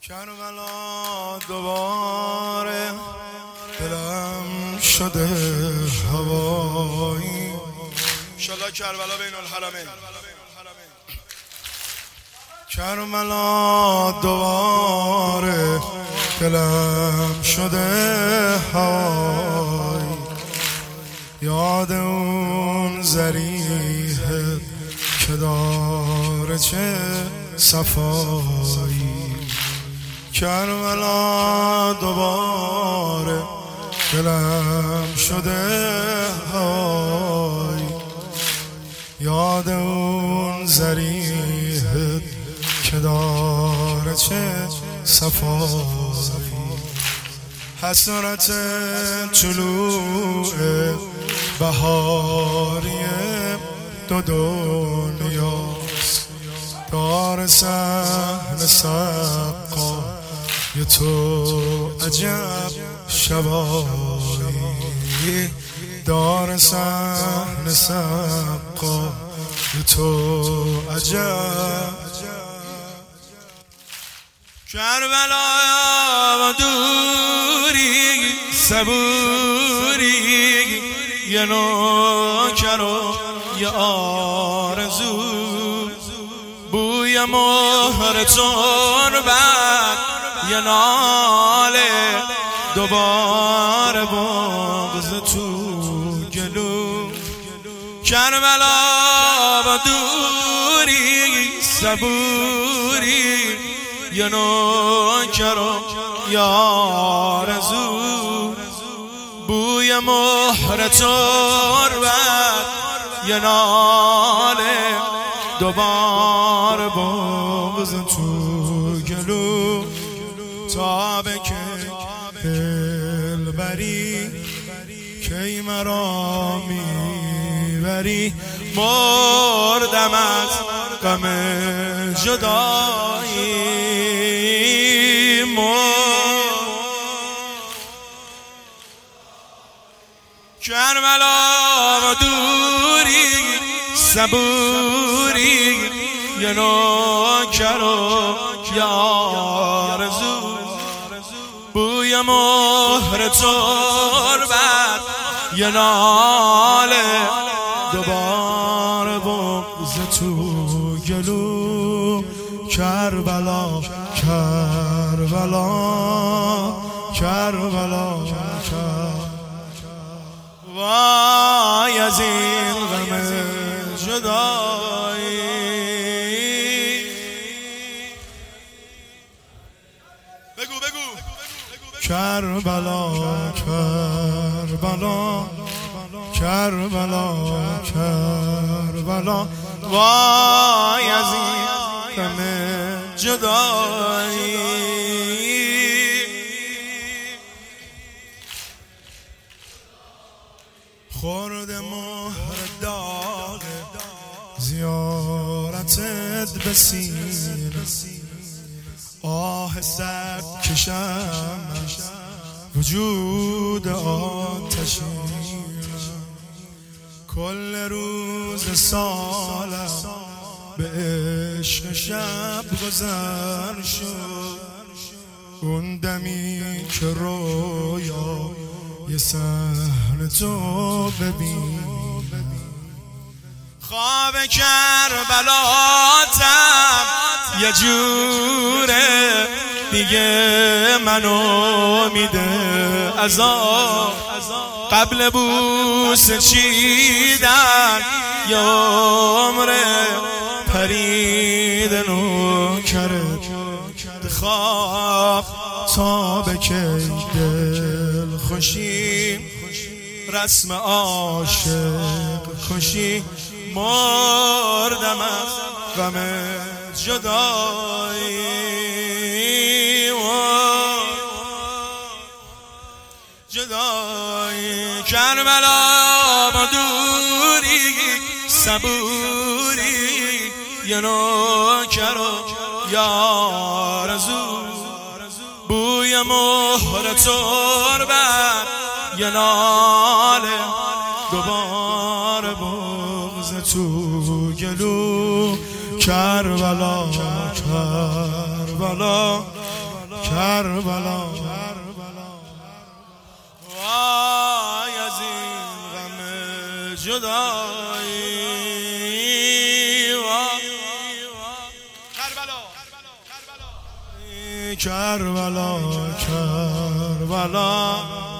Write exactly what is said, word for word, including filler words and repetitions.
کربلا دوباره دلم شده هوایی. انشالله کربلا بین الحرمین. کربلا دوباره دلم شده هوایی. یاد اون ذریحه که داره چه صفایی. کربلا دوباره دلم شده های. یاد اون ذریحه که داره چه صفایی. حسرت طلوع بهاری دو دنیاست. دار صحن سقا یه تو عجب شبایی. دار صحن سقا یه تو عجب. کربلا و دوری صبوری یه نوکر و یه آرزو. بوی مهر تربت یه ناله دوباره بغض تو گلو. کربلا و دوری صبوری یه نوکر و یه آرزو. بوی مهر تربت یه ناله دوباره بغض تو گلو. تا به که دلبری کی مرا میبری. مردم از غم جدایی. مرد کربلا و دوری صبوری یه نوکر و یه آرزو. بوی مهر تربت یه ناله دوباره بغض تو گلو. کربلا کربلا کربلا کربلا. وای از این غم جدایی. بگو بگو کربلا کربلا کربلا کربلا. وای از این غم جدایی. خورد مهر داغ زیارتت به سینه. آه سرد کشم وجود آتشین. کل روز سالم به عشق شب گذر شد. اون دمی که رویا یه صحنه تو ببین. خواب کربلاتم یه جوره دیگه منو میده عذاب. قبل بوسه چیدن یه عمره پرید نوکرت خواب. تا به کی دل خوشی رسم عاشق کشی. مردم از غم جدایی. جدایی کربلا با دوری صبوری یه نوکر و یه آرزو. بوی مهر تربت یه ناله دوباره بغض تو گلو. کربلا کربلا کربلا وای از این غم جدایی کربلا کربلا